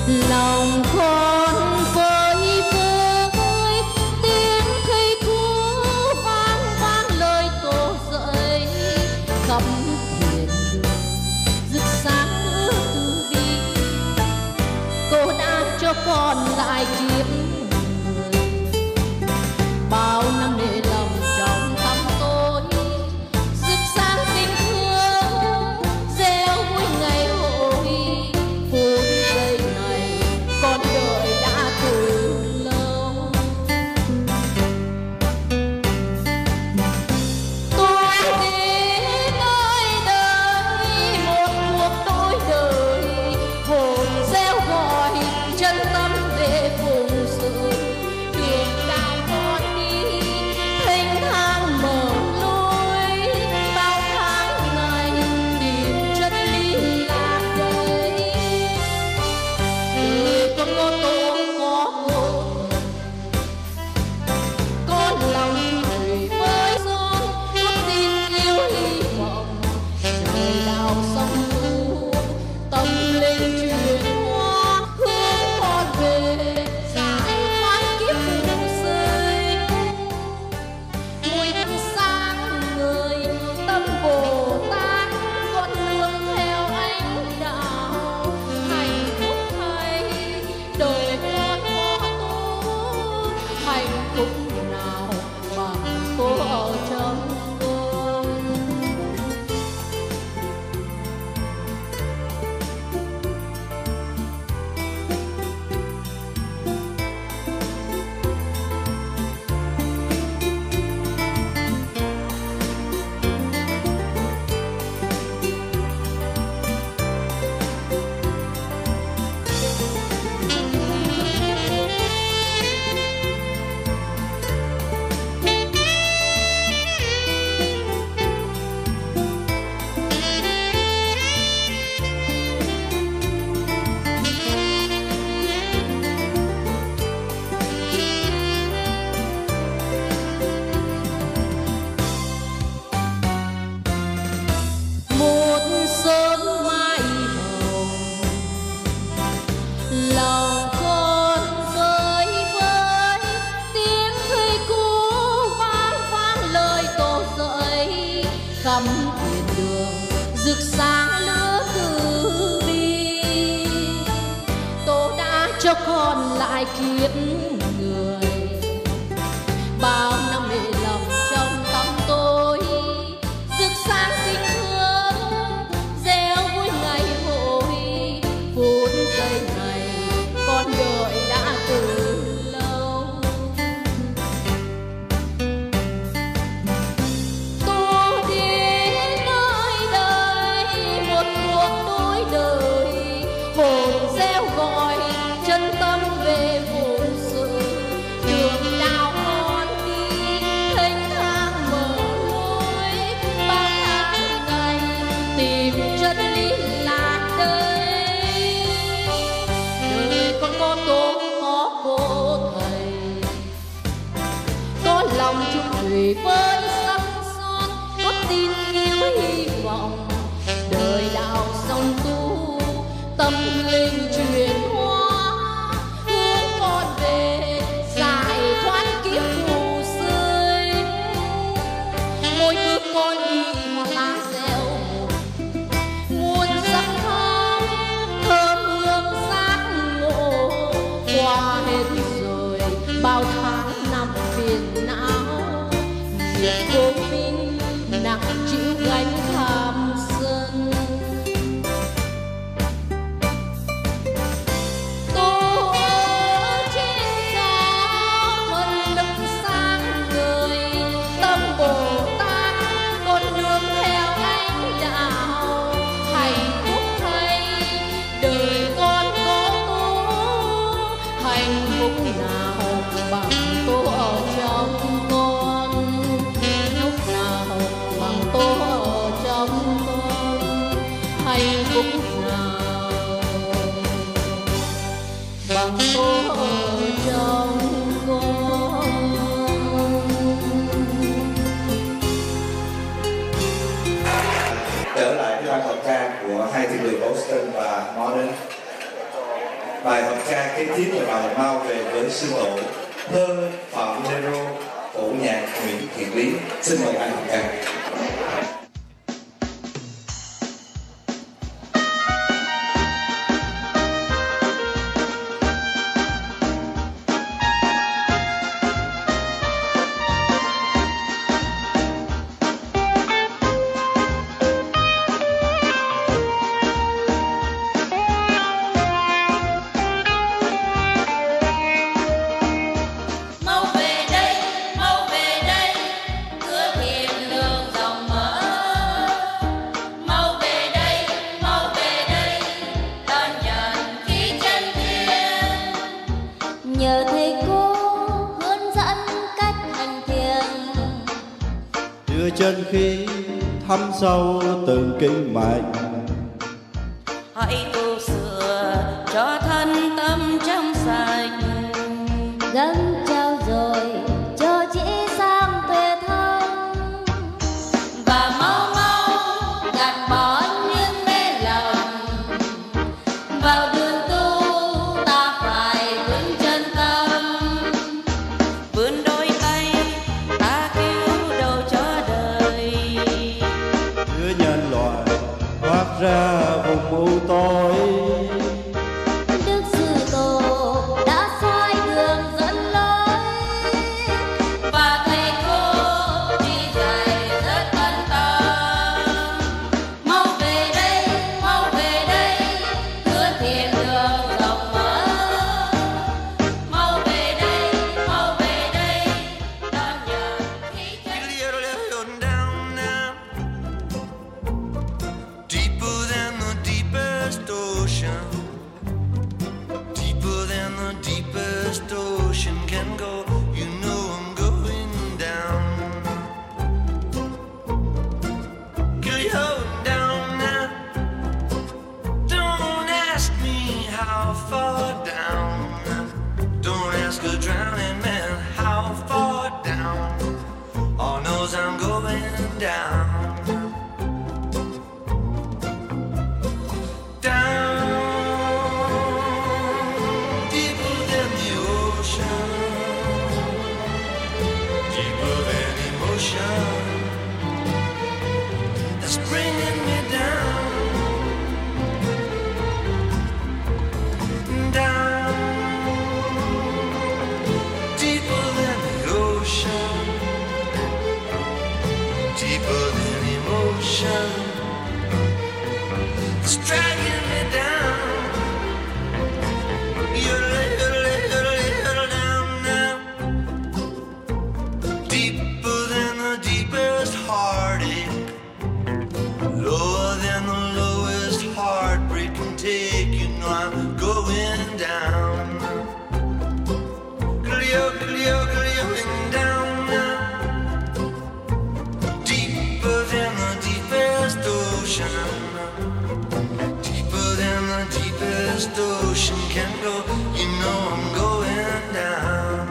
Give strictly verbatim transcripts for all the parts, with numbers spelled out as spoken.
lòng con với với tiếng cây cú vang vang lời tổ dậy khắp thiền đường rực sáng nữa từ bi. Cô đã cho con lại kiếp người bao năm để lòng trong tâm tôi rực sáng tình thương gieo vui ngày hội. Phút giây này con đợi đã từ lâu. Tôi đến nơi đời một cuộc đôi đời hồn reo gọi chân tâm về vùng sườn. Đường đào con đi thênh thang mở lối bao tháng ngày tìm chân lý là đây. Đời con có tổ có hồn con lòng thủy với son có tin yêu hy vọng trời đào sông thu tâm linh truyền hoa hướng con về giải thoát kiếp phù sinh. Mùi hương sáng người tâm Bồ Tát con nương theo ánh đạo hạnh phúc thay đời con có tốt hạnh phúc nào bằng cô ở trong con. Một sớm mai hồng lòng con với với tiếng khơi cú vang vang lời tổ dậy khắp thiền đường rực sáng lửa từ bi. Tổ đã cho con lại kiếp người bao năm để lòng trong tâm tôi rực sáng tình thương gieo vui ngày hội. Phút giây này con đợi đã từ lâu. Tôi đến nơi đây một cuộc đôi đời hồn reo gọi chân tâm về vùng sườn. Đường đào con đi thênh thang mở lối bao tháng ngày tìm chân lý là đây. Đời con có tổ có cô thầy có lòng chung thủy với sông son có tin yêu hy vọng đời đào sông tu tâm linh truyền hoa hướng con về giải thoát kiếp phù sinh. Mỗi bước con đi hoa lá gieo một muôn sắc thắm thơm hương giác ngộ qua hết rồi bao tháng năm phiền não. Việc vô minh nặng chịu gánh tham sân. Bài hợp ca kế tiếp là bài Mau về với sư tổ, thơ Phạm Nero, phổ nhạc Nguyễn Thiện Lý. Xin mời anh hợp ca. Nhờ thầy cô hướng dẫn cách hành thiền, đưa chân khí thăm sâu từng kinh mạch. Hãy tu sửa cho thân tâm trong sạch, gắng trao dồi cho chỉ sang tuệ thân, và mau mau gạt bỏ những mê lầm. Vào đường tu ta phải vững chân tâm, vươn đôi tay ta cứu đầu cho đời, Đưa nhân loại thoát ra vùng u tối. Đức Sư Tổ đã soi đường dẫn lối, và thầy cô chỉ dạy rất ân tâm. Mau về đây, mau về đây, hứa thiện đường rộng mở. Mau về đây, mau về đây, đón nhận khí chất. Deeper than the deepest ocean, deeper than the deepest ocean can go. You know I'm going down. Girl, you're going down now. Don't ask me how far down. Don't ask a drowning man how far down. All knows I'm going down. That's bringing me down, down, deeper than the ocean, deeper than emotion. It's dragging me down. You're little, little, little down now, deeper than the deepest heartache, lower than the lowest heartbreak can take. You know I'm going down. Glio, glio, glioing down now, deeper than the deepest ocean, deeper than the deepest ocean can go. You know I'm going down.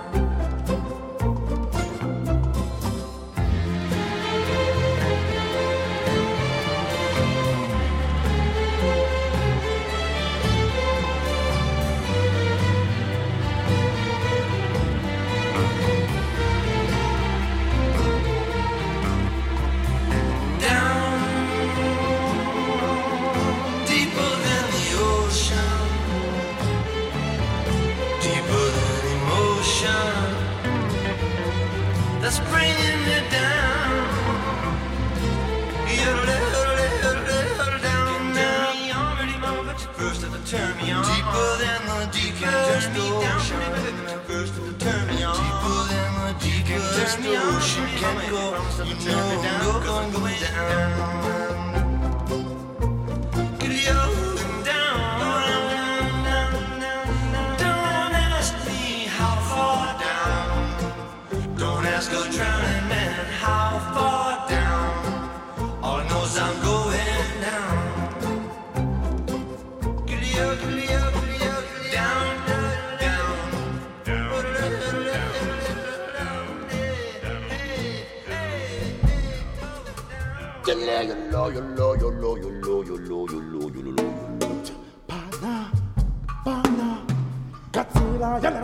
That's bringing me down. You're a little, little, little down now. You already know, but you first have to turn me on. Deeper than the deepest ocean. First have to turn me on. Deeper than the deepest ocean can go. You know I'm going down. Going down. Don't ask me how far down. Don't ask a drowning man how far down. All I know is I'm going down. Down, down, down. Pana, pa,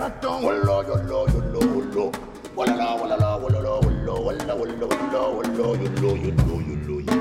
raton, wallo, yollo, yollo, wallo. Walla, walla, walla, walla, walla, walla, walla, walla, walla, yollo, yollo, yollo, yollo.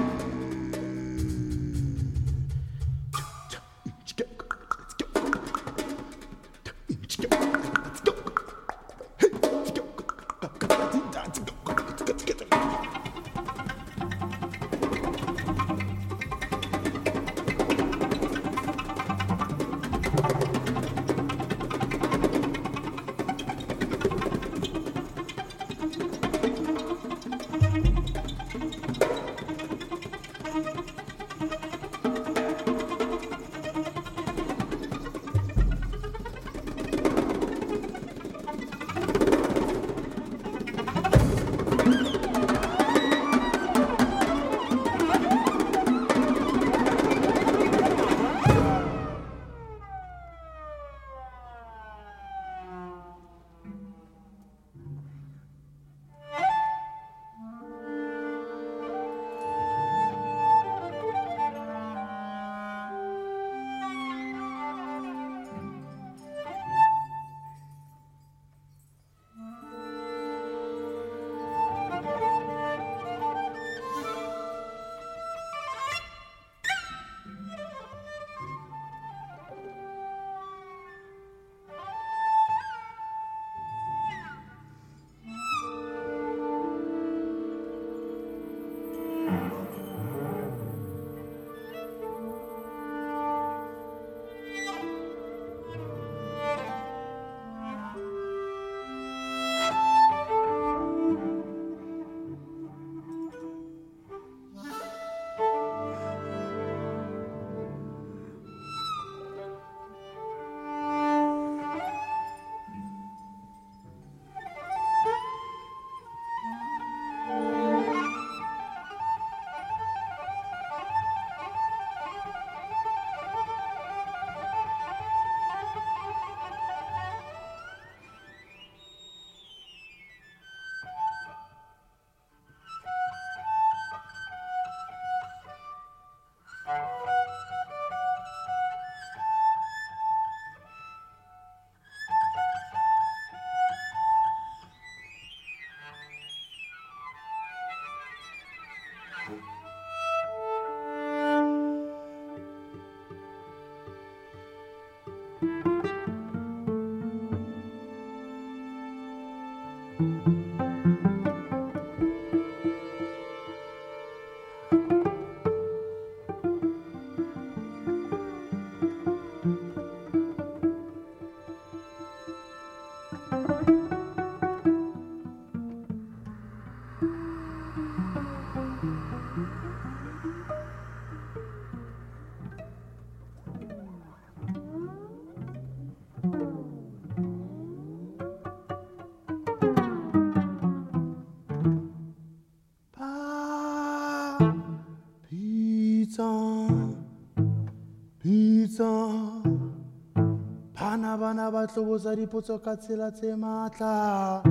Bana ba tlobosa dipotso ka tsela tse matla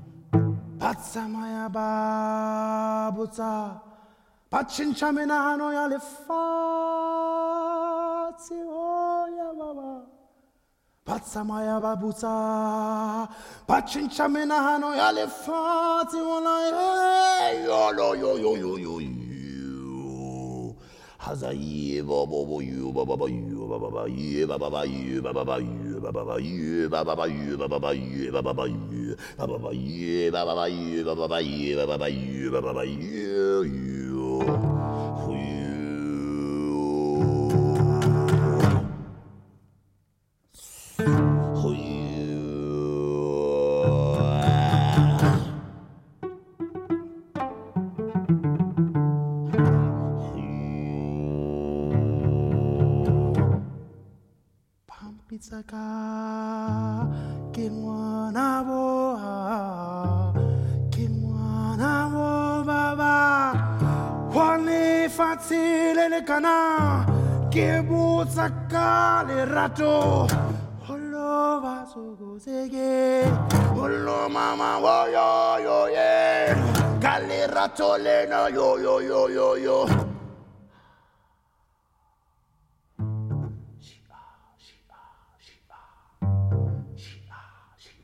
ba tsamaya ba botsa ba tšhentšha menagano ya lefatshe o ya baba ba tsamaya ba botsa ba tšhentšha menagano ya lefatshe ona yo yo yo yo yo yo Hazaye baba baba you baba baba you baba baba you baba baba you baba baba you baba baba you baba baba you baba baba you baba baba you baba baba you baba baba you baba baba you baba baba you baba baba you you Saka ke ngwana boa ke ngwana bo baba wa lefatshe le lekana ke botsa ka lerato holo ba sogozege holo mama wo yo yo ye ka lerato lena yo yo yo yo yo She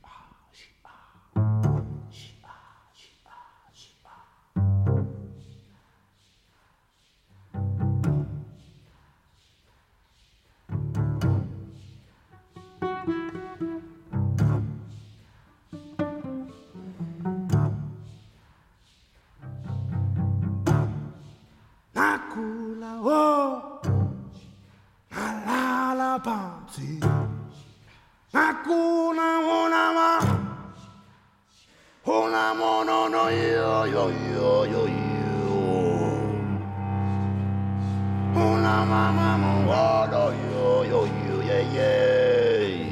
Akula oh alala pansi Akuna mona ma Una mono no yo yo yo yo yo Una mama mo no yo yo yo yeah yeah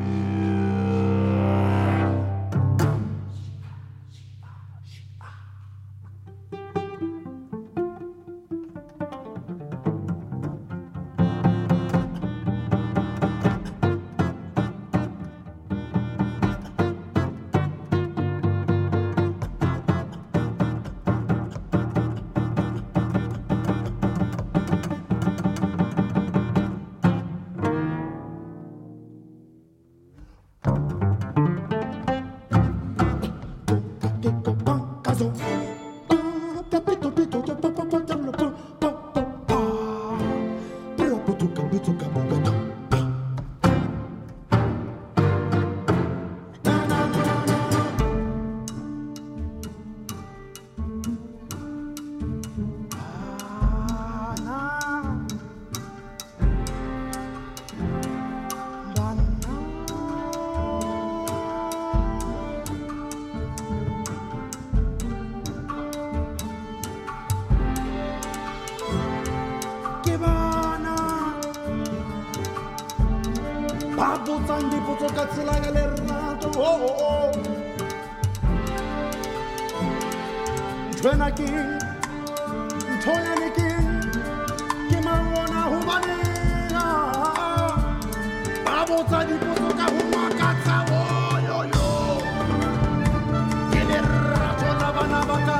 Paputsandi putsokatsi galernato oh oh oh Twenaki Toyaniki Kimawona Humanina Paputsandi putsoka humakatsa oh yo yo Galernato lavana baka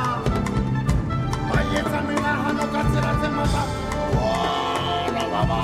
Mayetsa mina hano katsira temata oh la baba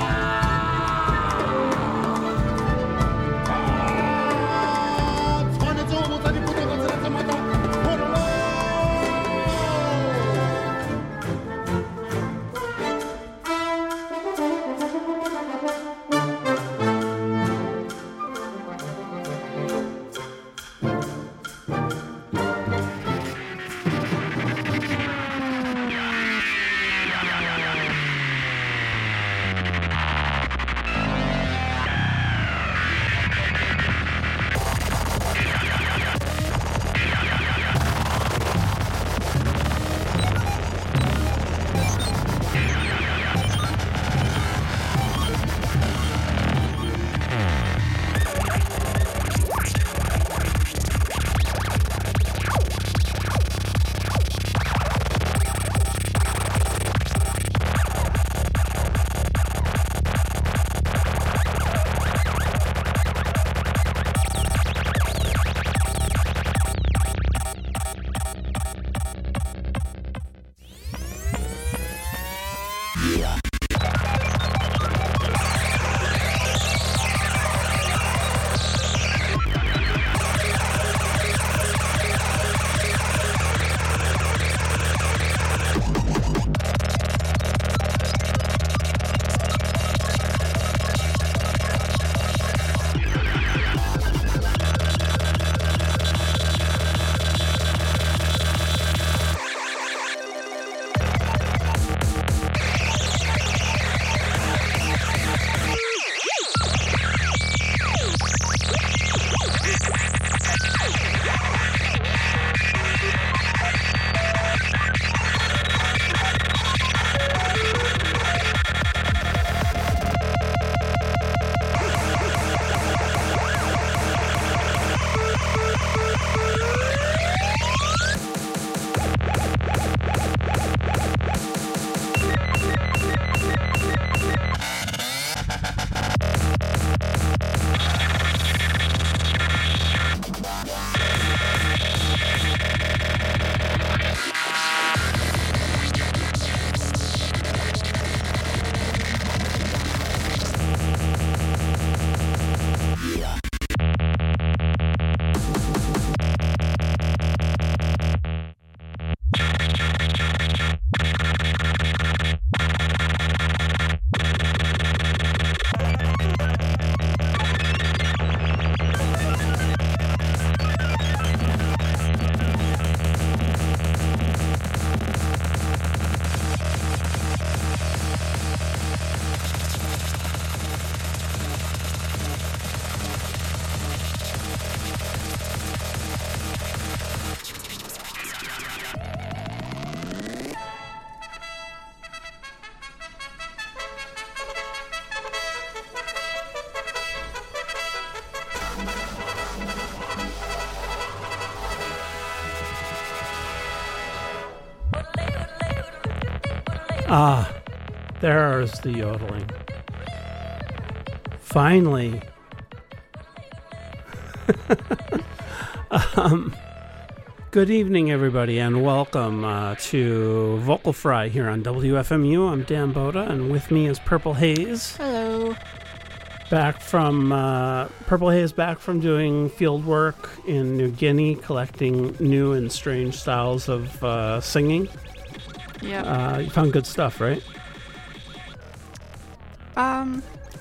Ah, there's the yodeling. Finally. um, good evening, everybody, and welcome uh, to Vocal Fry here on W F M U. I'm Dan Boda, and with me is Purple Haze. Hello. Back from uh, Purple Haze, back from doing field work in New Guinea, collecting new and strange styles of uh, singing. Yeah. Uh, you found good stuff, right? Um.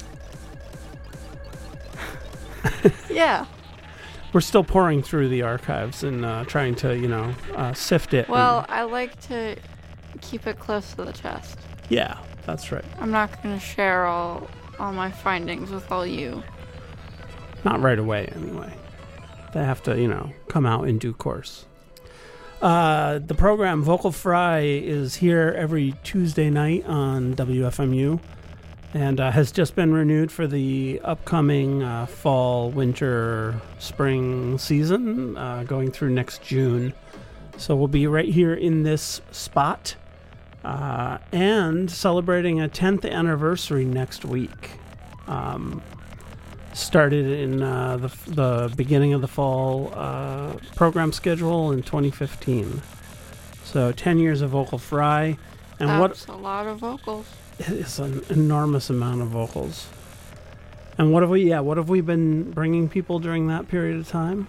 Yeah. We're still pouring through the archives and uh, trying to, you know, uh, sift it. Well, and, I like to keep it close to the chest. yeah, that's right. I'm not going to share all all my findings with all you. Not right away, anyway. They have to, you know, come out in due course. Uh, the program Vocal Fry is here every Tuesday night on W F M U and uh, has just been renewed for the upcoming uh, fall, winter, spring season, uh, going through next June. So we'll be right here in this spot uh, and celebrating a tenth anniversary next week. Um, started in uh, the the beginning of the fall uh, program schedule in twenty fifteen. So ten years of Vocal Fry, and That's what a lot of vocals. it's an enormous amount of vocals. And what have we? Yeah, what have we been bringing people during that period of time?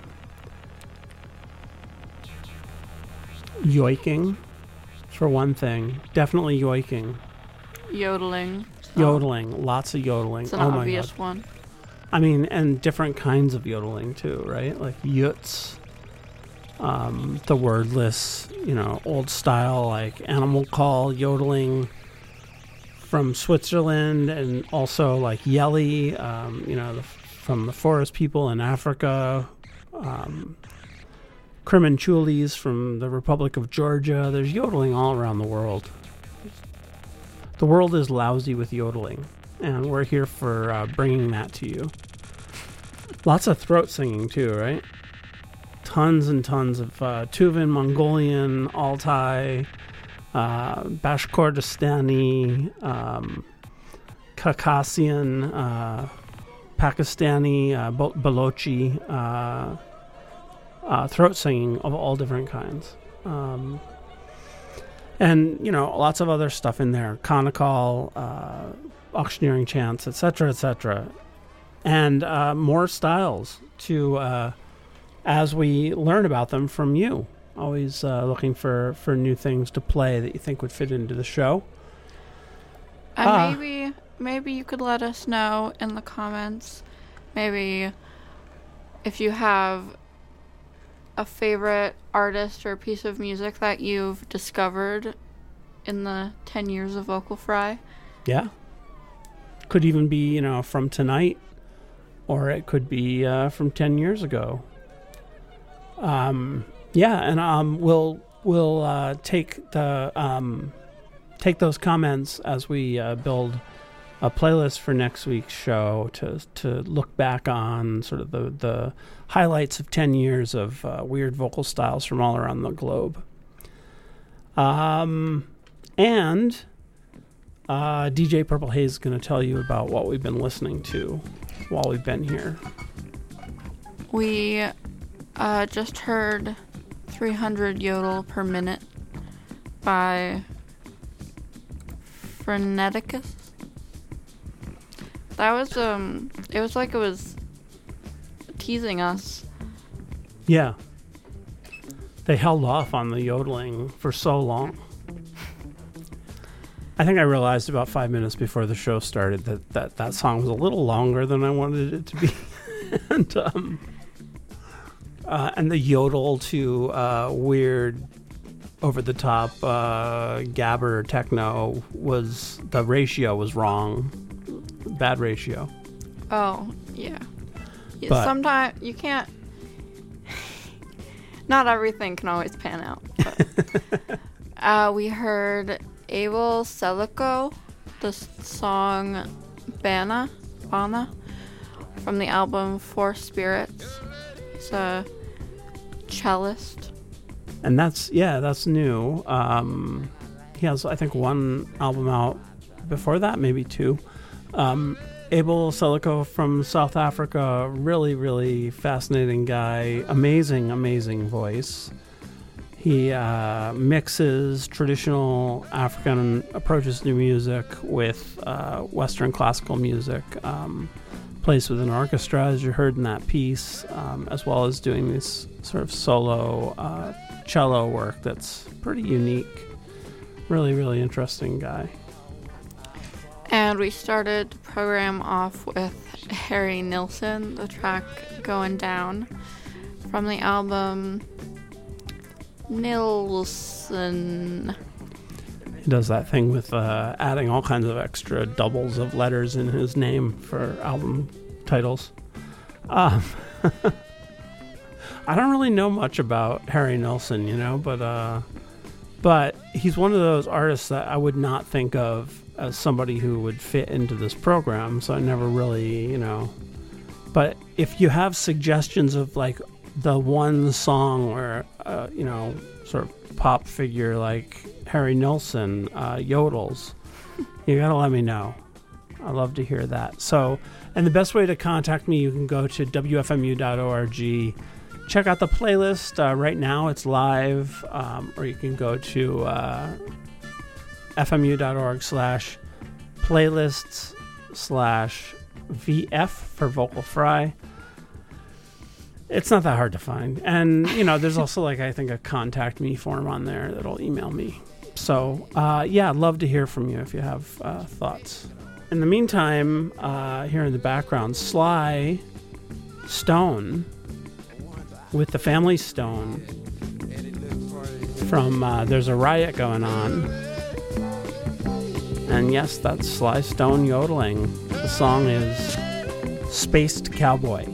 Yoiking, for one thing. Definitely yoiking. Yodeling. So Yodeling. Lots of yodeling. It's an oh my obvious God. one. I mean, and different kinds of yodeling too, right? Like yuts, um, the wordless, you know, old style, like animal call yodeling from Switzerland, and also like yelly, um, you know, the, from the forest people in Africa, um, Kremenchulis from the Republic of Georgia. There's yodeling all around the world. The world is lousy with yodeling, and we're here for uh, bringing that to you. Lots of throat singing too, right? Tons and tons of uh, Tuvan, Mongolian, Altai, uh, Bashkortostani, um, Caucasian, uh, Pakistani, uh, Bo- Balochi, uh, uh, throat singing of all different kinds. Um, and, you know, lots of other stuff in there. Kanakal, uh, auctioneering chants, et cetera, et cetera. And uh, more styles to uh, as we learn about them from you. Always uh, looking for, for new things to play that you think would fit into the show. And Ah. maybe maybe you could let us know in the comments. Maybe if you have a favorite artist or piece of music that you've discovered in the ten years of Vocal Fry. Yeah. Could even be, you know, from tonight, or it could be uh, from ten years ago. Um, yeah, and um, we'll we'll uh, take the um, take those comments as we uh, build a playlist for next week's show to to look back on sort of the the highlights of ten years of uh, weird vocal styles from all around the globe. Um, and uh, D J Purple Haze is going to tell you about what we've been listening to while we've been here. We uh, just heard three hundred Yodel per minute by Freneticus. That was, um, it was like it was teasing us. Yeah. They held off on the yodeling for so long. I think I realized about five minutes before the show started that that, that song was a little longer than I wanted it to be. and um, uh, and the yodel to uh, weird, over-the-top uh, gabber techno was, the ratio was wrong. Bad ratio. Oh, yeah. yeah But- Sometimes you can't. Not everything can always pan out. But, uh, we heard Abel Selico, the s- song Bana, Bana, from the album Four Spirits. He's a cellist. And that's, yeah, that's new. Um, he has, I think, one album out before that, maybe two. Um, Abel Selico from South Africa, really, really fascinating guy, amazing, amazing voice. He uh, mixes traditional African approaches to music with uh, Western classical music, um, plays with an orchestra, as you heard in that piece, um, as well as doing this sort of solo uh, cello work that's pretty unique. Really, really interesting guy. And we started the program off with Harry Nilsson, the track Going Down, from the album Nilsson. He does that thing with uh, adding all kinds of extra doubles of letters in his name for album titles. Um, I don't really know much about Harry Nilsson, you know, but uh, but he's one of those artists that I would not think of as somebody who would fit into this program, so I never really, you know. But if you have suggestions of like the one song where, uh, you know, sort of pop figure like Harry Nilsson uh, yodels, you gotta let me know. I love to hear that. So, and the best way to contact me, you can go to W F M U dot org. Check out the playlist. Uh, right now it's live, um, or you can go to uh, F M U dot org slash playlists slash V F for Vocal Fry. It's not that hard to find. And, you know, there's also, like, I think a contact me form on there that'll email me. So, uh, yeah, I'd love to hear from you if you have uh, thoughts. In the meantime, uh, here in the background, Sly Stone with the Family Stone from uh, There's a Riot Going On. And yes, that's Sly Stone yodeling. The song is Spaced Cowboy.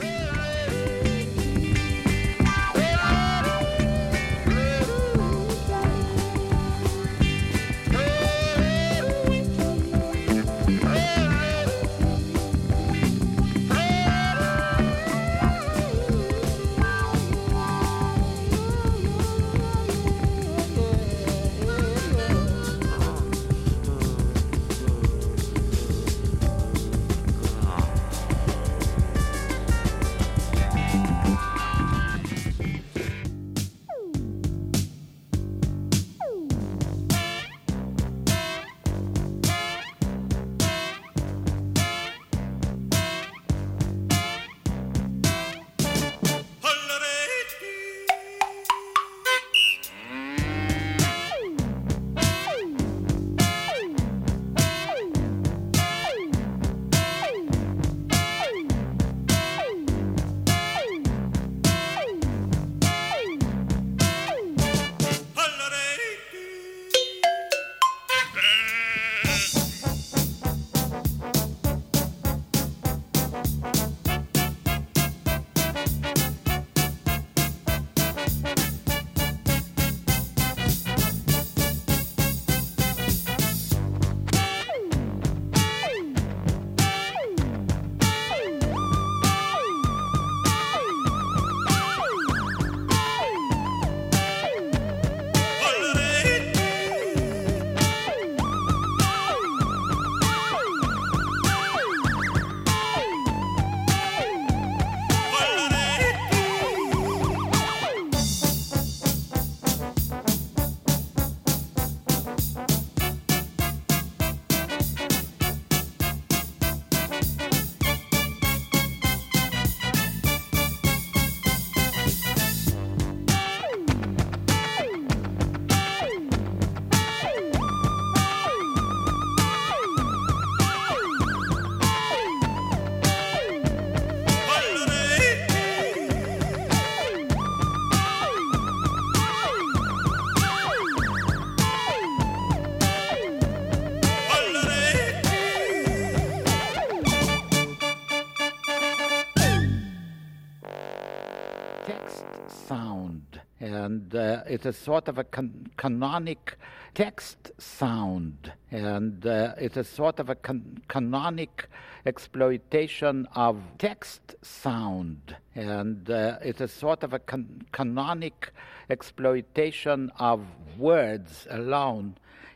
And uh, it's a sort of a can- canonic text sound, and uh, it's a sort of a can- canonic exploitation of text sound, and uh, it's a sort of a can- canonic exploitation of words alone,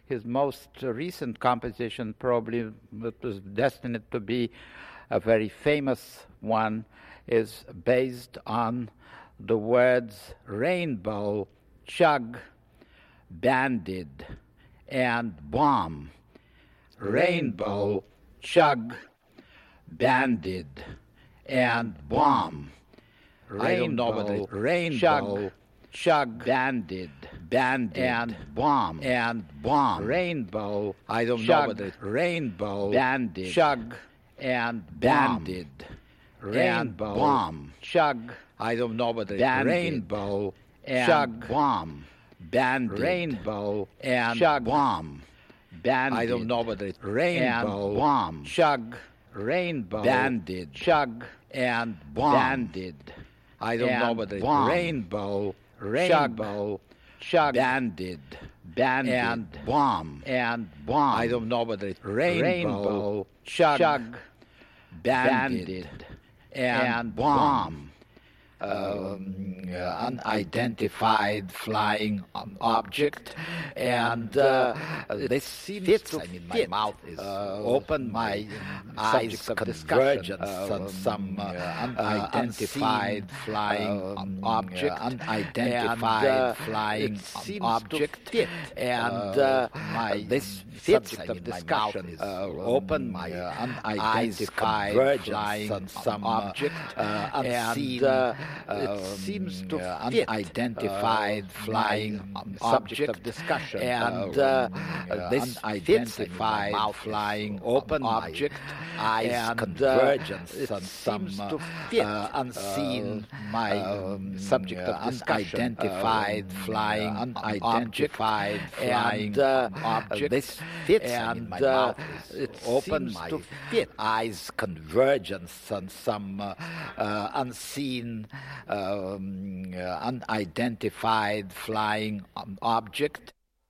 his most recent composition, probably that was destined to be a very famous one, is based on the words rainbow, chug, banded, and bomb. Rainbow, chug, banded, and bomb. Rainbow, I don't know what it is. Rainbow, chug, chug, banded, banded, and bomb, and bomb. Rainbow, I don't chug, know what it is. Rainbow, banded, chug, and banded, rainbow, and bomb, chug. I don't know what it is. Banded, rainbow, and chug, bomb, banded, rainbow, and chug, bomb, banded. I don't know what it is. Rainbow, and bomb, chug, rainbow, banded, chug, and bomb, banded. I don't know what it is. Rainbow, rainbow, chug, banded, banded, and bomb, and bomb. I don't know what it is. Rainbow, chug, chug banded, and, and bomb. Um, uh, unidentified flying object, and uh, this seems fits, to I mean, my fit, mouth is uh, open, my eyes convergence uh, on some uh, unidentified uh, flying um, object, uh, unidentified and, uh, flying object, fit, and uh, my this fits, I mean, of discussion is uh, open, my uh, unidentified flying on some object, uh, unseen. And, uh, It um, seems to uh, fit unidentified uh, flying object of discussion, and uh, uh, this identified flying open object, eyes and convergence, uh, it on seems some, to fit uh, unseen uh, my um, subject of discussion, unidentified uh, flying unidentified flying uh, object. This fits and my uh, mouth is it open my to fit eyes convergence on some uh, uh, unseen. Um, uh, unidentified flying um, object.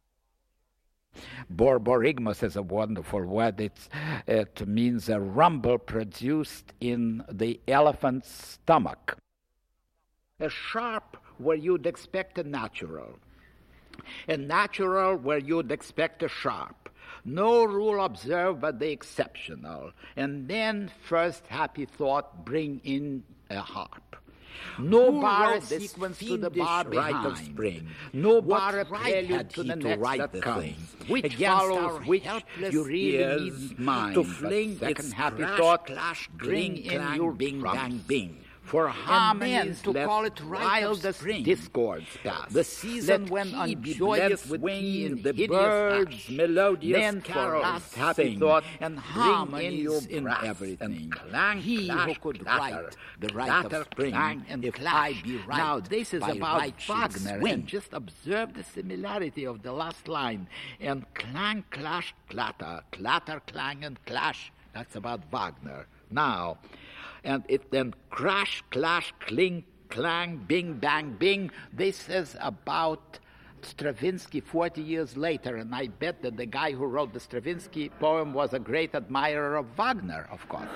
Borborygmus is a wonderful word. It's, it means a rumble produced in the elephant's stomach. A sharp where you'd expect a natural. A natural where you'd expect a sharp. No rule observed but the exceptional. And then first happy thought bring in a harp. No Who bar a sequence to the bar behind. Of spring. No what bar a prelude to the next that the comes. Thing? Which Against follows which you really need mind. To fling second happy crash, thought, clash, bring in clang, your bing, bang, bing. For harmonies to call it wildest discords past. The season when on joyous wing the birds melodious then carols happy thought and harmonies in everything. And clang, he clash, who could clatter, write the right of spring and if I be right. Now this is about right Wagner swing. And just observe the similarity of the last line. And clang, clash, clatter, clatter, clang, and clash. That's about Wagner. Now. And it then crash, clash, cling, clang, bing, bang, bing. This is about Stravinsky forty years later, and I bet that the guy who wrote the Stravinsky poem was a great admirer of Wagner, of course.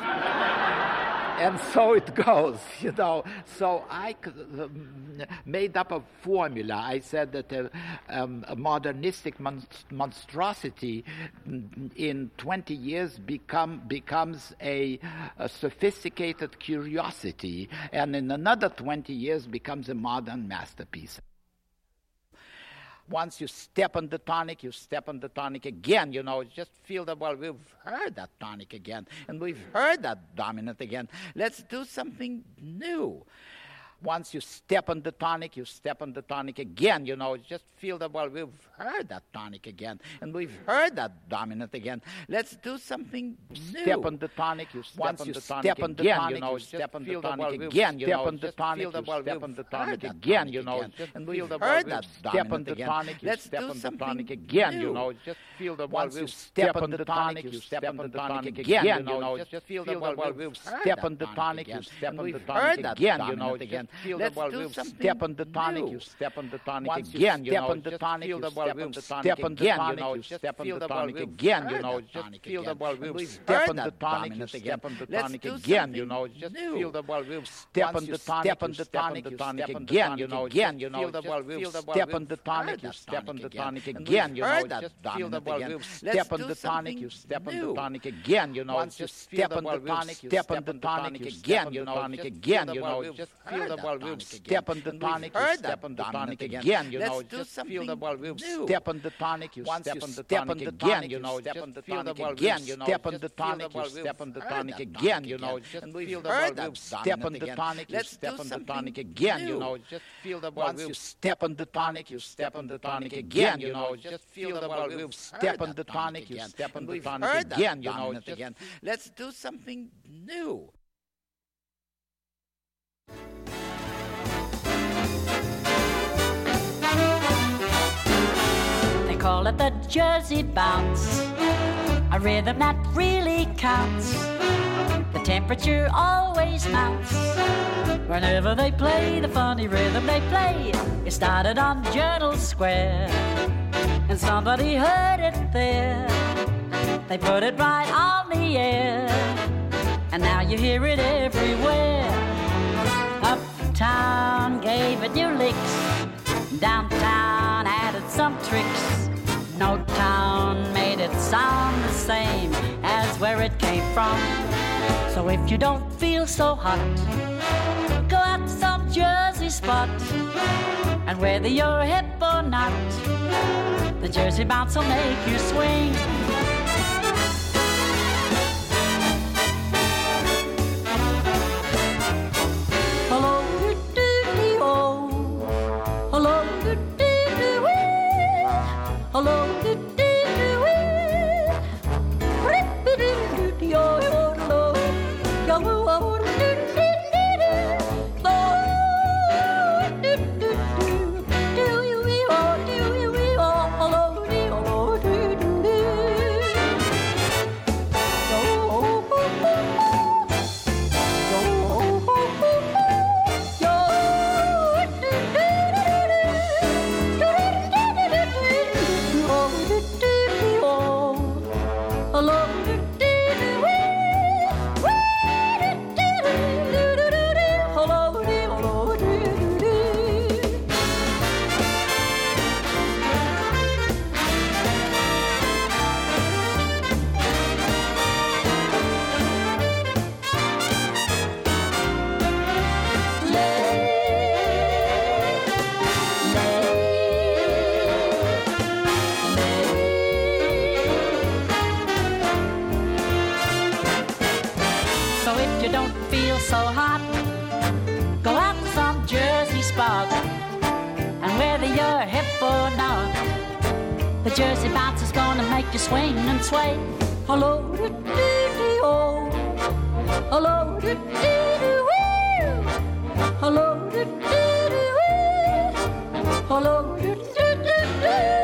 And so it goes, you know. So I um, made up a formula. I said that a, um, a modernistic mon- monstrosity in twenty years become becomes a, a sophisticated curiosity, and in another twenty years becomes a modern masterpiece. Once you step on the tonic, you step on the tonic again, you know, just feel that, well, we've heard that tonic again, and we've heard that dominant again. Let's do something new. Once you step on the tonic, you step on the tonic again, you know, just feel that, well, we've heard that tonic again, and we've heard that dominant again. Let's do something new. Step on the tonic, you step Once on the tonic step on the again, tonic, you know, just step on the tonic again, you know, step on the tonic, you step on the tonic again, you know, and we've heard that step on the tonic, let's do something again, you know, just feel that, well, we've step on the tonic, you step on the tonic again, you know, just feel that, well, we've step on the tonic, you step on the tonic again, you know, just Let's do something step on the tonic, you step on the tonic again, you step on the tonic, you step on the tonic again, you know, step on the tonic again, you know, just feel the volume, step on the tonic, you step on the tonic again, you know, just feel the volume, step on the tonic, step on the tonic, you step again, you know, again, you know, just feel the step on the tonic, you step on the tonic again, you know, just feel the volume, step on the tonic, you step on the tonic again, you know, just step on the tonic, step on the tonic again, you know, tonic again, you know, just feel the volume, step on the tonic, you step on the tonic again, you know, just feel the volume, step on the tonic, you step on the tonic again, you know, just feel the volume, you know, step on the tonic, you step on the tonic again, you know, just feel the volume, step on the tonic, you step on the tonic again, you know, just feel the volume, step on the tonic, you step on the tonic again, you know, just feel the volume, step on the tonic, you step on the tonic again, you know, again. Let's do something new. They call it the Jersey bounce, a rhythm that really counts. The temperature always mounts whenever they play the funny rhythm they play. It started on Journal Square, and somebody heard it there. They put it right on the air, and now you hear it everywhere. Uptown gave it new licks, downtown added some tricks. No town made it sound the same as where it came from. So if you don't feel so hot, go out to some Jersey spot, and whether you're hip or not, the Jersey bounce will make you swing. Hello, do-do-dee-oh. Hello, do-do-dee-wee. Hello, do-do-dee-wee. Rip-a-doo-doo-dee-oh. So hot, go out to some Jersey spot, and whether you're hip or not, the Jersey bounce is gonna make you swing and sway. Hello, do-do-dee-oh. Hello, do-do-dee-woo. Hello, do-do-dee-woo. Hello, do-do-dee-woo.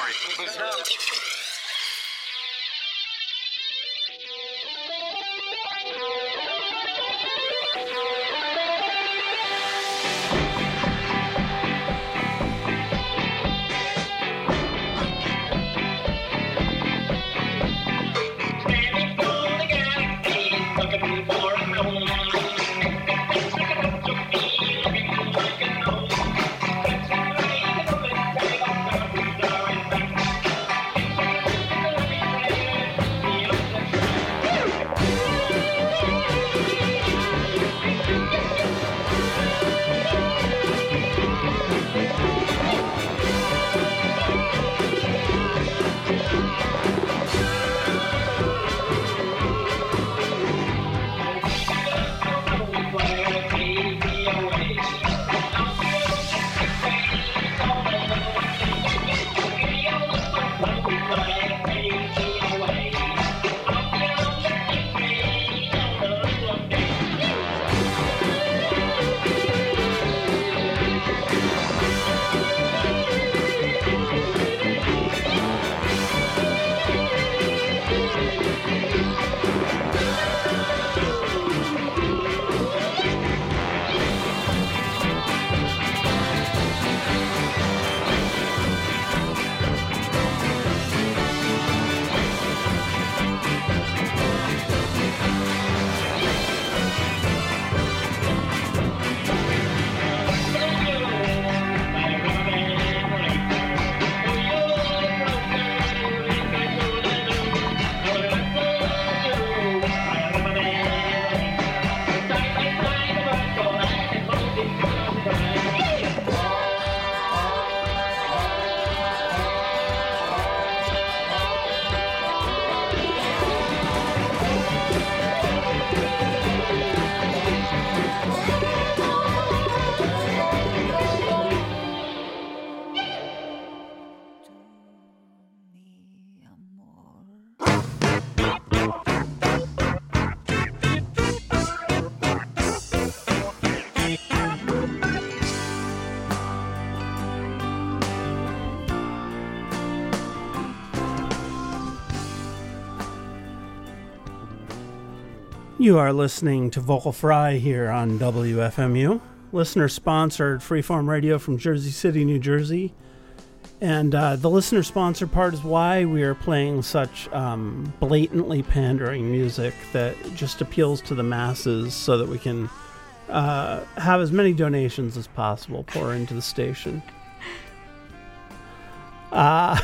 You are listening to Vocal Fry here on W F M U, listener-sponsored freeform radio from Jersey City, New Jersey. And uh, the listener-sponsored part is why we are playing such um, blatantly pandering music that just appeals to the masses so that we can uh, have as many donations as possible pour into the station. Uh,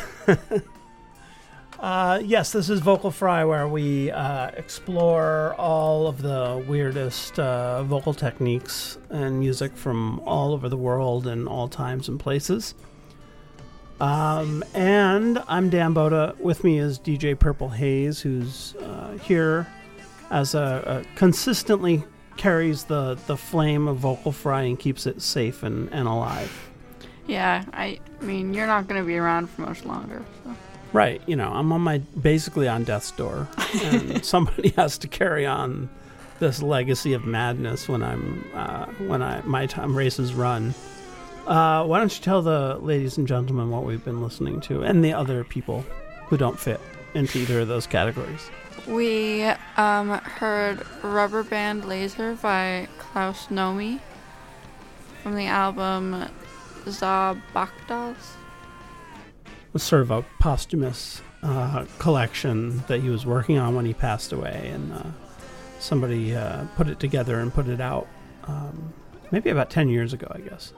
uh, yes, this is Vocal Fry, where we uh, explore all of the weirdest uh, vocal techniques and music from all over the world and all times and places. Um, and I'm Dan Boda. With me is D J Purple Haze, who's uh, here as a, a consistently carries the, the flame of Vocal Fry and keeps it safe and, and alive. Yeah, I mean, you're not going to be around for much longer. So. Right, you know, I'm on my basically on death's door, and somebody has to carry on this legacy of madness when I'm uh, when I my time races run. Uh, why don't you tell the ladies and gentlemen what we've been listening to, and the other people who don't fit into either of those categories? We um, heard Rubber Band Laser by Klaus Nomi from the album Zabakdas. It was sort of a posthumous uh, collection that he was working on when he passed away, and uh, somebody uh, put it together and put it out um, maybe about ten years ago, I guess.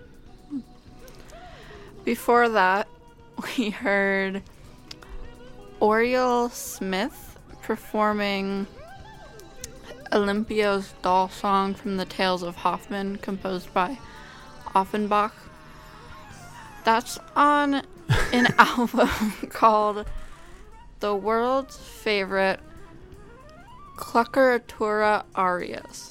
Before that, we heard Oriel Smith performing Olympio's Doll Song from the Tales of Hoffmann, composed by Offenbach. That's on an album called The World's Favorite Cluckeratura Arias.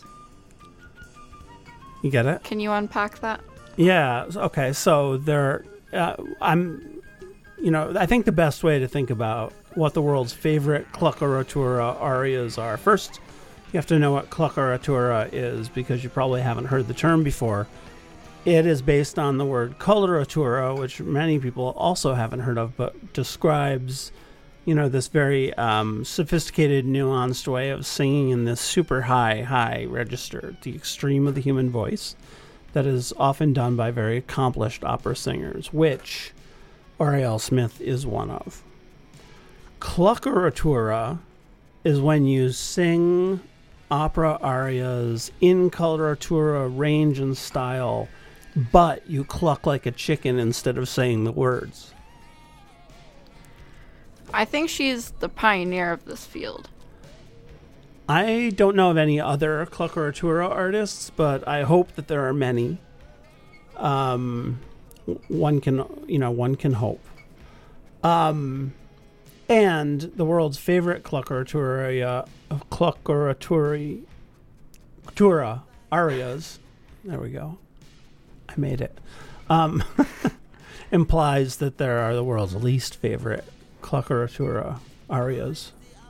You get it? Can you unpack that? Yeah, okay, so there, uh, I'm, you know, I think the best way to think about what the world's favorite Cluckeratura arias are, first, you have to know what Cluckeratura is, because you probably haven't heard the term before. It is based on the word coloratura, which many people also haven't heard of, but describes, you know, this very um, sophisticated, nuanced way of singing in this super high, high register, the extreme of the human voice, that is often done by very accomplished opera singers, which Ariel Smith is one of. Cluckeratura is when you sing opera arias in coloratura range and style, but you cluck like a chicken instead of saying the words. I think she's the pioneer of this field. I don't know of any other cluckeratura artists, but I hope that there are many. Um, one can, you know, one can hope. Um, and the world's favorite cluckeratura, uh, cluckeratura, tura arias. There we go. I made it. Um, implies that there are the world's least favorite cluckeratura arias.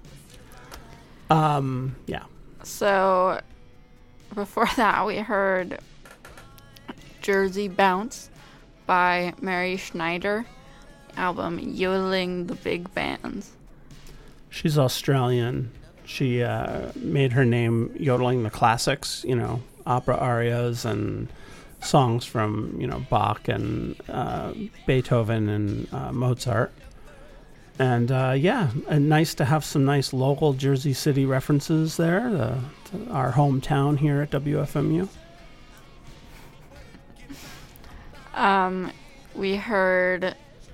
Um, yeah. So, before that, we heard Jersey Bounce by Mary Schneider, album Yodeling the Big Bands. She's Australian. She uh, made her name yodeling the classics, you know, opera arias and songs from, you know, Bach and uh, Beethoven and uh, Mozart. And uh, yeah, and nice to have some nice local Jersey City references there, the, to our hometown here at W F M U. Um, we heard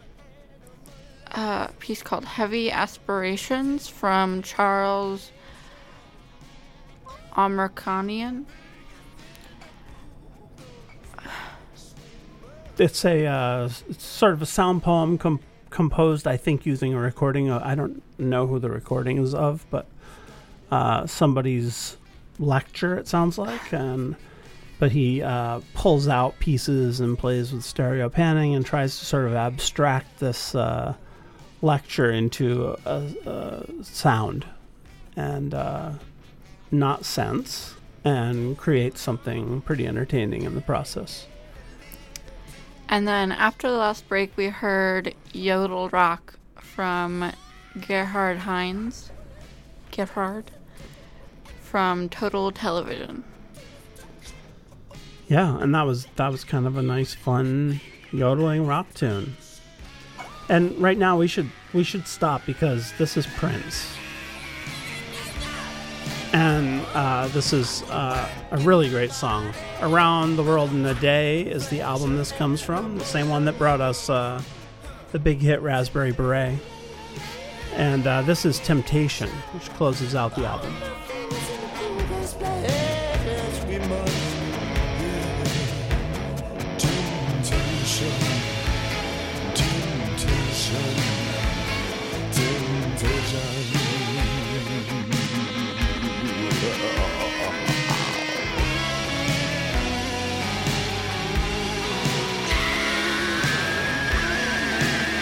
a piece called Heavy Aspirations from Charles Amerkanian. It's a uh, it's sort of a sound poem com- composed, I think, using a recording. Of, I don't know who the recording is of, but uh, somebody's lecture, it sounds like. And but he uh, pulls out pieces and plays with stereo panning and tries to sort of abstract this uh, lecture into a, a sound and uh, not sense, and create something pretty entertaining in the process. And then after the last break, we heard Yodel Rock from Gerhard Heinz. Gerhard. From Total Television. Yeah, and that was that was kind of a nice, fun, yodeling rock tune. And right now we should we should stop because this is Prince. And uh, this is uh, a really great song. Around the World in a Day is the album this comes from. The same one that brought us uh, the big hit Raspberry Beret. And uh, this is Temptation, which closes out the album.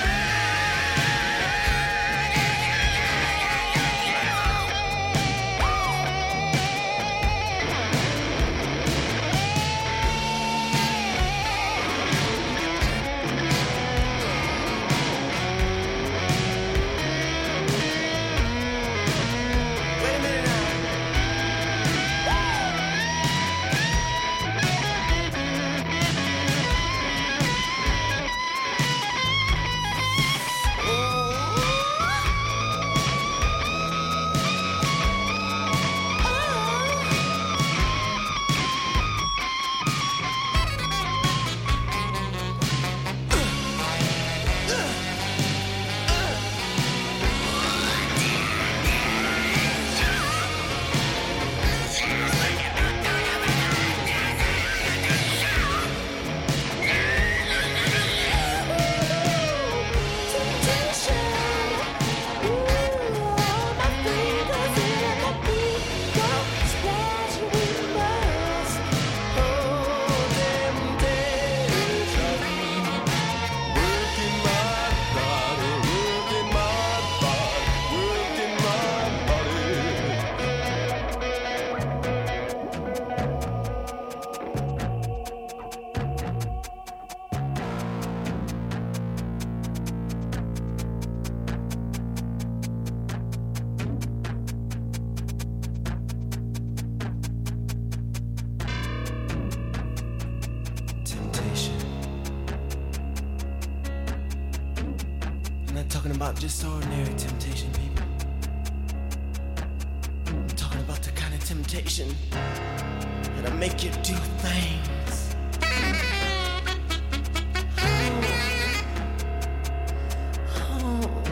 Temptation. I'm not talking about just ordinary temptation, people. I'm talking about the kind of temptation that'll make you do things. Oh, oh,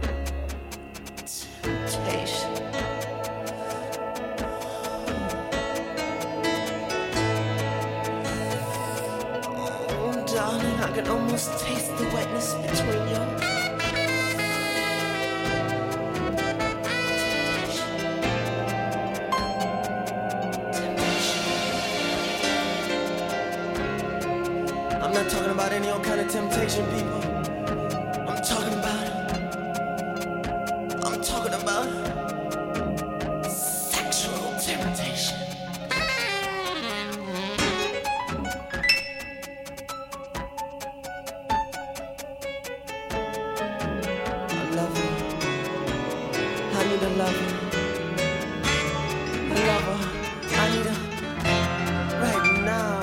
temptation. Oh, darling, I can almost taste the wetness between your I'm not talking about any old kind of temptation, people. I'm talking about I'm talking about sexual temptation. I love her. I need a lover. A lover. I need her right now.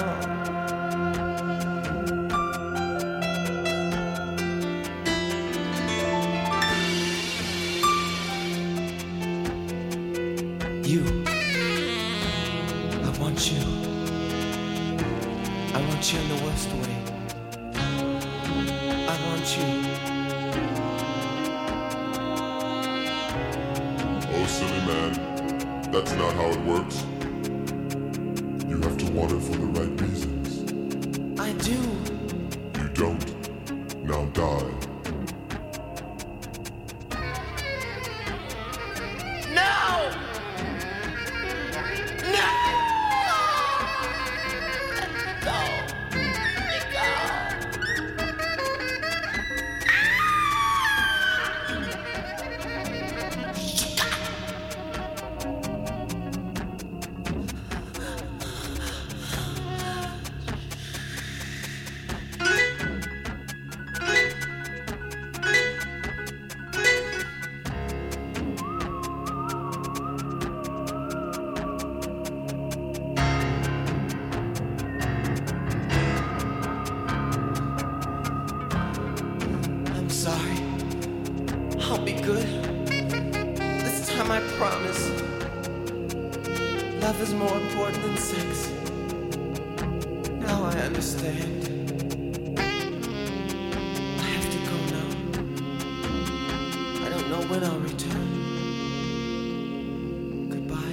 You. I want you. I want you in the worst way. I want you. Oh, silly man. That's not how it works. You have to want it for the right reasons. I do. You don't. Now die. No! No! Go. Let go. I'm sorry. I'll be good. This time I promise. Love is more important than sex. Now I understand. I have to go now. I don't know when I'll return. Goodbye.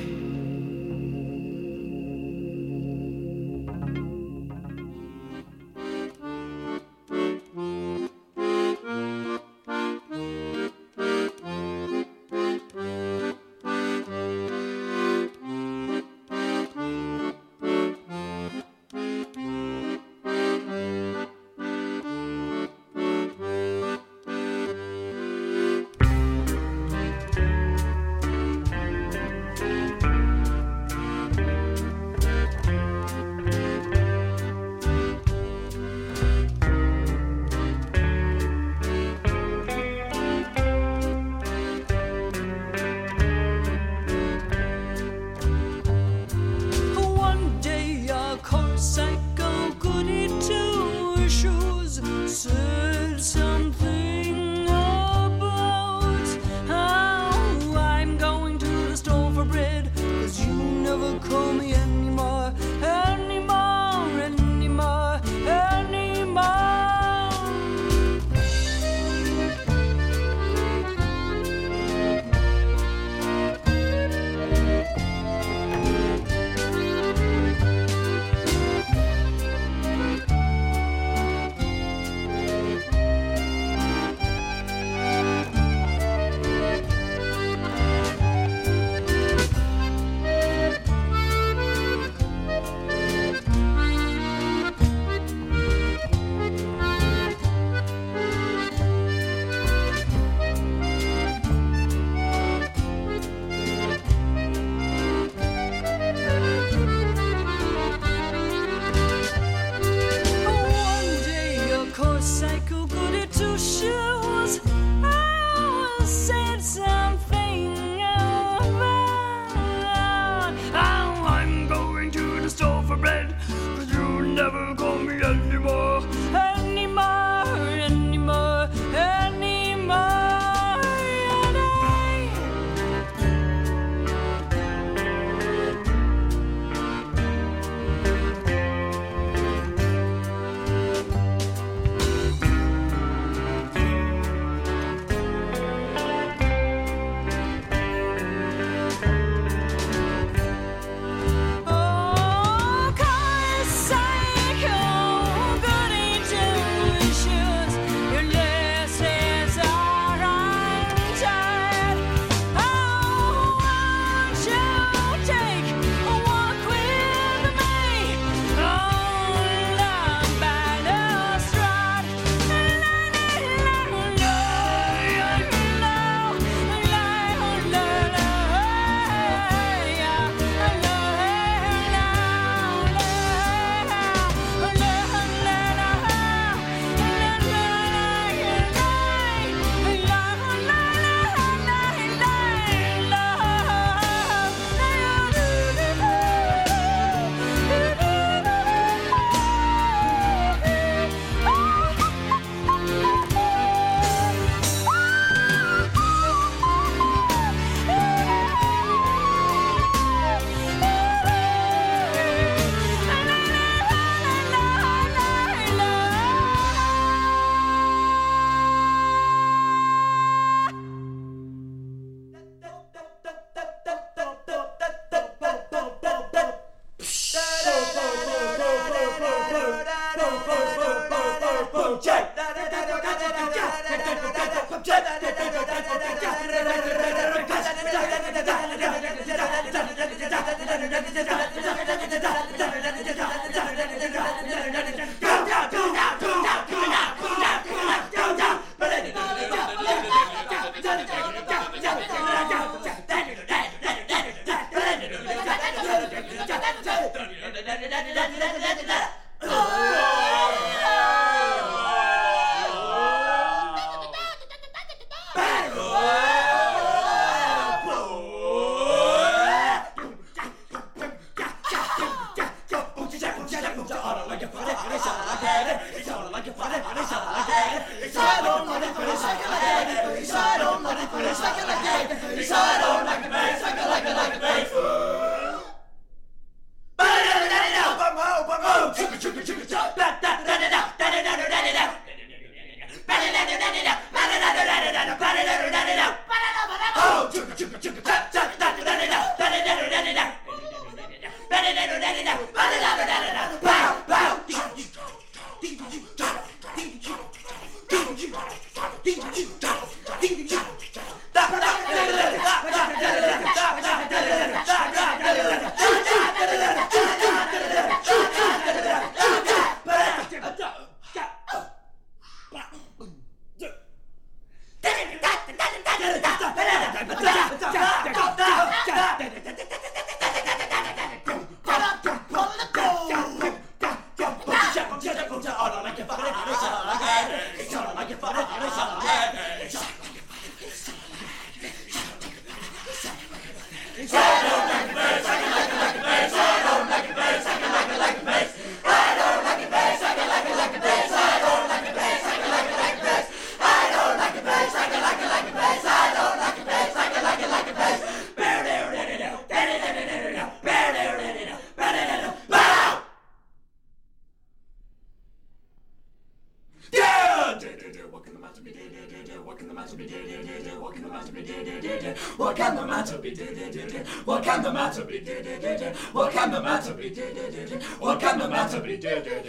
What can the matter be? What can the matter be? What can the matter be? What can the matter be?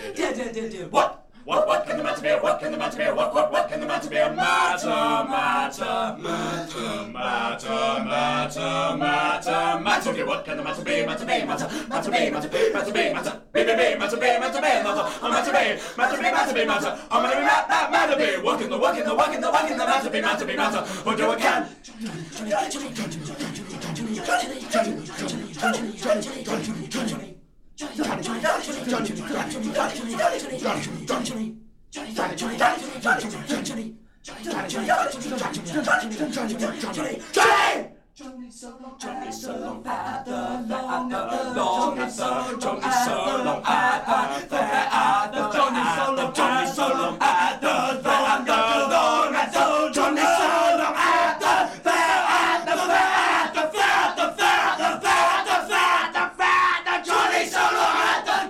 What? What, what can the matter be? What can the matter be? What, what, what can the matter be? Matter, matter, matter, matter, matter, matter, matter be. What can the matter be? Matter be, matter, matter be, matter be, matter be, matter be, be, be, matter be, matter be, matter, matter be, matter be, matter be, matter, I'm gonna be matter, matter, matter be. What can the, what can the, what can the, what can the matter be? Matter be, matter. What do I can? Johnny so long, Johnny so long at the long, Johnny so long, Johnny so long at the at the Johnny so long, Johnny so long at the at the long, at the Johnny so long at the at the at the at the at the at the at the Johnny so long at the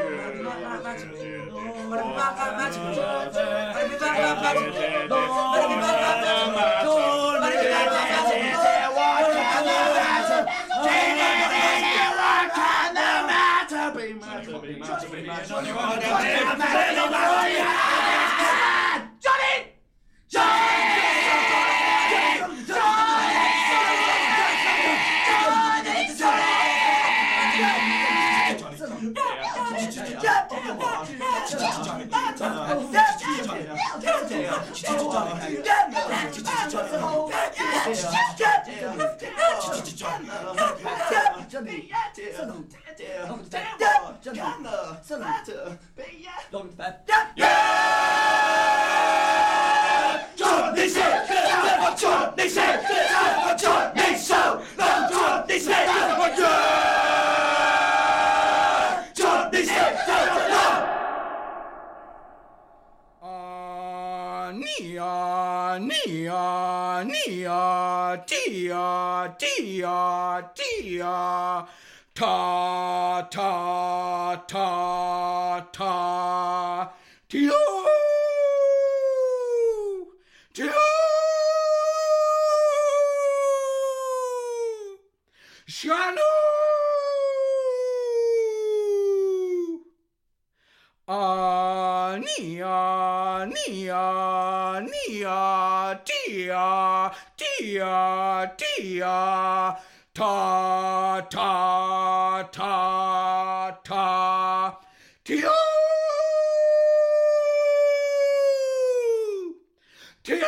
ta ta ta ta tio tio shanu ania nia nia tia tia tia ta ta ta ta tio tio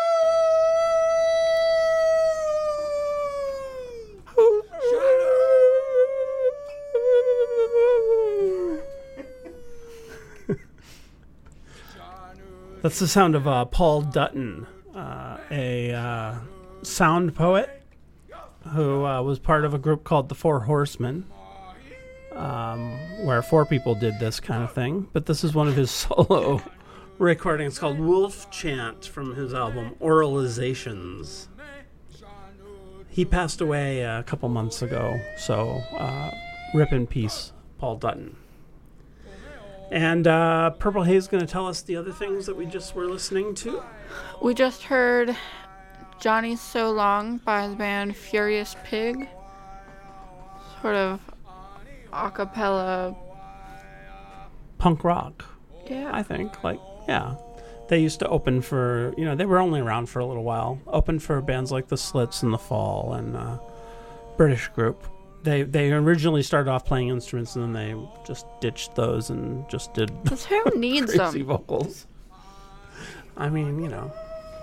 That's the sound of uh, Paul Dutton, uh, a uh, sound poet who uh, was part of a group called the Four Horsemen, um, where four people did this kind of thing. But this is one of his solo recording. It's called Wolf Chant from his album Oralizations. He passed away a couple months ago, so uh, rip in peace, Paul Dutton. And uh, Purple Haze is going to tell us the other things that we just were listening to. We just heard Johnny's So Long by the band Furious Pig. Sort of a cappella punk rock. Yeah. I think. Like, yeah. They used to open for, you know, they were only around for a little while. Open for bands like The Slits and The Fall and uh, British group. They they originally started off playing instruments and then they just ditched those and just did Because who needs crazy them? vocals. I mean, you know,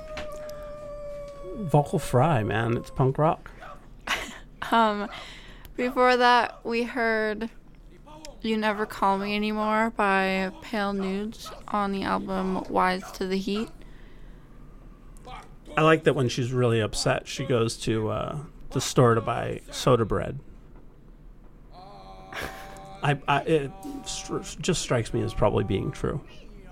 vocal fry, man. It's punk rock. Um, before that, we heard You Never Call Me Anymore by Pale Nudes on the album Wise to the Heat. I like that when she's really upset, she goes to uh, the store to buy soda bread. I, I it stri- just strikes me as probably being true.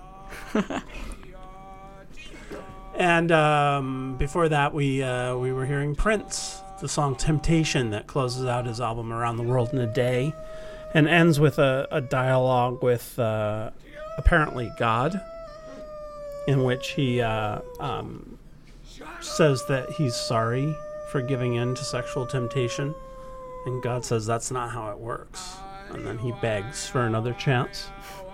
And um, before that, we uh, we were hearing Prince, the song "Temptation" that closes out his album "Around the World in a Day," and ends with a, a dialogue with uh, apparently God, in which he uh, um, says that he's sorry for giving in to sexual temptation, and God says that's not how it works. And then he begs for another chance.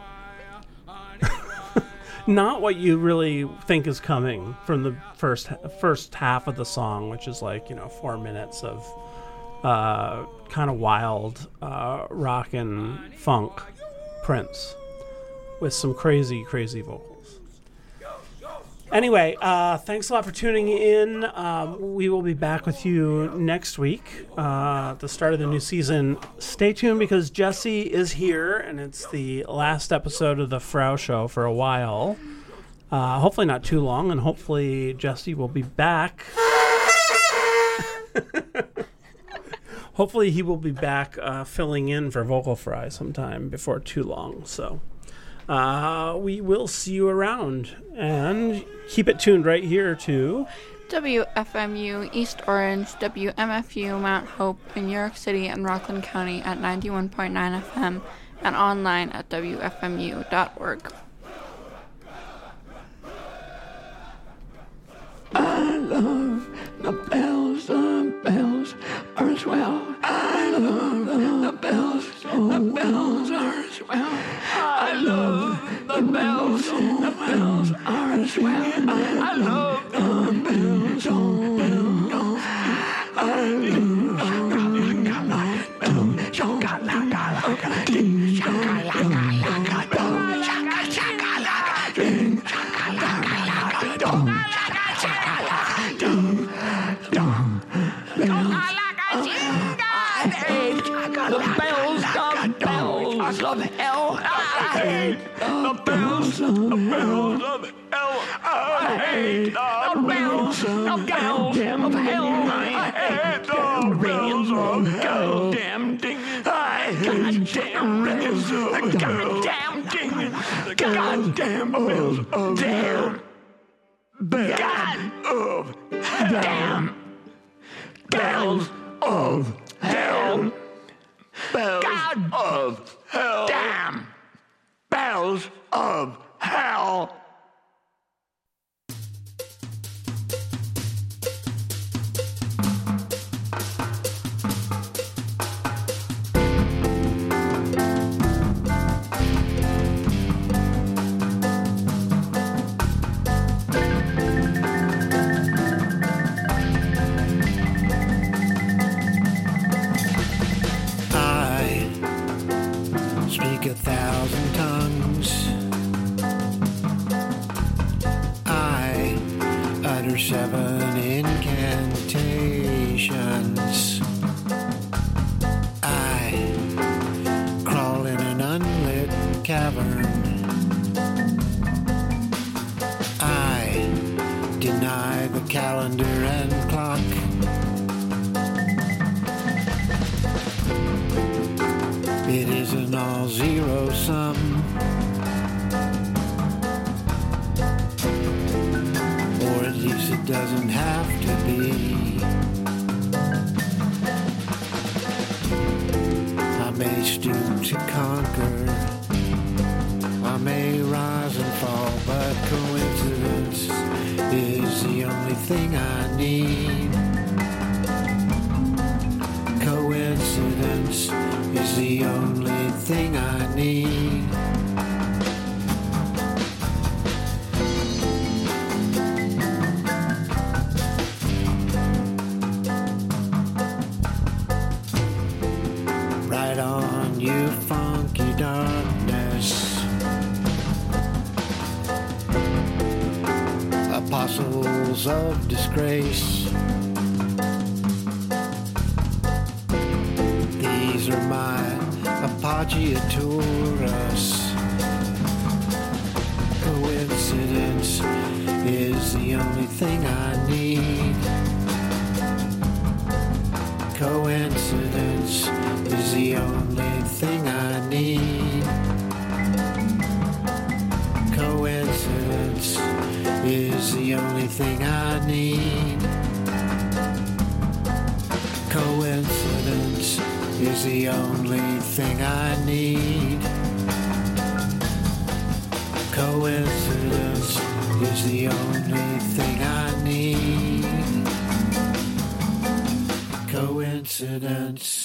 Not what you really think is coming from the first first half of the song, which is like, you know, four minutes of uh, kind of wild uh, rock and funk Prince with some crazy, crazy vocals. Anyway, uh, thanks a lot for tuning in. Um, we will be back with you next week uh, at the start of the new season. Stay tuned because Jesse is here, and it's the last episode of the Frau Show for a while. Uh, hopefully not too long, and hopefully Jesse will be back. Hopefully he will be back uh, filling in for Vocal Fry sometime before too long. So uh, we will see you around, and keep it tuned right here to W F M U East Orange, W M F U Mount Hope in New York City and Rockland County at ninety-one point nine F M and online at W F M U dot org. I love the bells, the bells are swell. I love the bells, the bells are swell. I love the bells, the bells are swell. I love the bells, the bells. I the bells, the bells of hell. I hate the bells, the bells of hell. I hate the bells, the goddamn of hell. I hate the bells of hell. Goddamn ding. I hate goddamn bells of goddamn ding. The goddamn bells of damn. God of damn. Bells of hell. Bells God of hell. Damn. Bells of hell. Speak a thousand tongues. I utter seven incantations. I crawl in an unlit cavern. I deny the calendar and clock. It isn't all zero sum. least it doesn't have to be. I may stoop to conquer, I may rise and fall, but coincidence is the only thing I need. Coincidence is the only thing I need. Right on, you funky darkness. Apostles of disgrace. These are my appoggiaturas. Coincidence is the only thing I need. Coincidence is the only thing I need. Coincidence is the only thing I need. Coincidence is the only thing I need. Coincidence is the only thing I need. Coincidence.